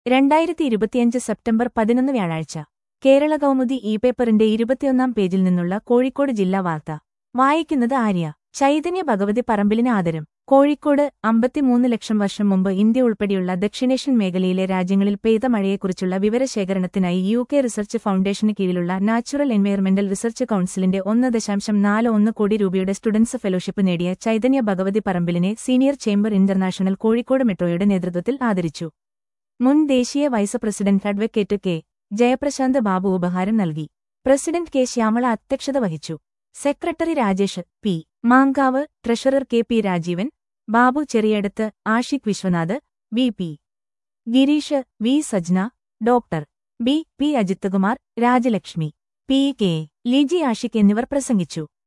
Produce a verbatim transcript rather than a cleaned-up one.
രണ്ടായിരത്തി ഇരുപത്തിയഞ്ച് സെപ്റ്റംബർ പതിനൊന്ന് വ്യാഴാഴ്ച കേരള കൗമുദി ഇ പേപ്പറിന്റെ ഇരുപത്തിയൊന്നാം പേജിൽ നിന്നുള്ള കോഴിക്കോട് ജില്ലാ വാർത്ത വായിക്കുന്നത് ആര്യ. ചൈതന്യ ഭഗവതി പറമ്പിലിന് ആദരം. കോഴിക്കോട് അമ്പത്തിമൂന്ന് ലക്ഷം വർഷം മുമ്പ് ഇന്ത്യ ഉൾപ്പെടെയുള്ള ദക്ഷിണേഷ്യൻ മേഖലയിലെ രാജ്യങ്ങളിൽ പെയ്ത മഴയെക്കുറിച്ചുള്ള വിവരശേഖരണത്തിനായി യു കെ റിസർച്ച് ഫൗണ്ടേഷന് കീഴിലുള്ള നാച്ചുറൽ എൻവയറമെന്റൽ റിസർച്ച് കൌൺസിലിന്റെ ഒന്ന് ദശാംശം നാല് ഒന്ന് കോടി രൂപയുടെ സ്റ്റുഡൻസ് ഫെലോഷിപ്പ് നേടിയ ചൈതന്യ ഭഗവതി പറമ്പിലിനെ സീനിയർ ചേംബർ ഇന്റർനാഷണൽ കോഴിക്കോട് മെട്രോയുടെ നേതൃത്വത്തിൽ ആദരിച്ചു. മുൻ ദേശീയ vice president advocate K Jayaprasanth Babu ഉപഹാരം നൽകി. പ്രസിഡന്റ് കെ ശ്യാമള അധ്യക്ഷത വഹിച്ചു. Secretary Rajesh P Mankavu, treasurer K P Rajeevan, Babu Cheriyadath, Ashiq Viswanath, V P Gireesh, V Sajna, doctor B P Ajithkumar, Rajalakshmi, P K Liji Ashiq എന്നിവർ പ്രസംഗിച്ചു.